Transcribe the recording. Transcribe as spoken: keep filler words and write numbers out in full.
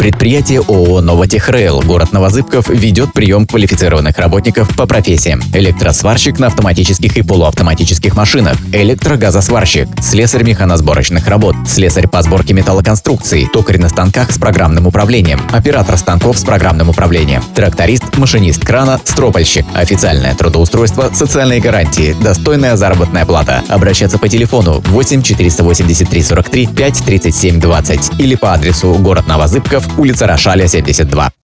Предприятие ООО «Новотехрейл», город Новозыбков, ведет прием квалифицированных работников по профессиям: электросварщик на автоматических и полуавтоматических машинах, электрогазосварщик, слесарь механосборочных работ, слесарь по сборке металлоконструкций, токарь на станках с программным управлением, оператор станков с программным управлением, тракторист, машинист крана, стропольщик. Официальное трудоустройство, социальные гарантии, достойная заработная плата. Обращаться по телефону восемь четыреста восемьдесят три сорок три пять тридцать семь двадцать или по адресу город Новозыбков, улица Рошаля, семьдесят два.